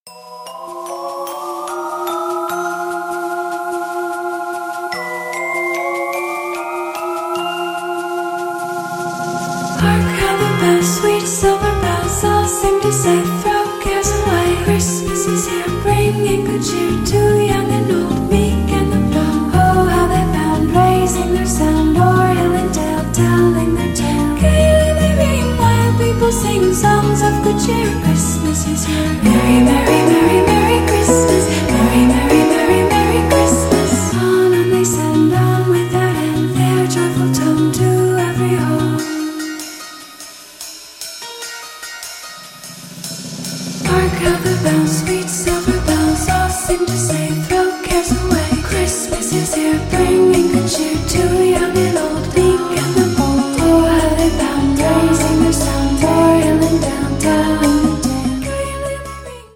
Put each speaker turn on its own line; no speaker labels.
Hark how the bells, sweet silver bells, all seem to say, throw cares away. Christmas is here, bringing good cheer to young and old, meek and the proud. Oh, how they bound, raising their sound, o'er hill and dale, telling their tale. Gaily they ring, while people sing songs of good cheer. Christmas is here. Merry, merry, merry, merry Christmas. Merry, merry, merry, merry Christmas. On and they send on without end their joyful tone to every home. Hark how the bells,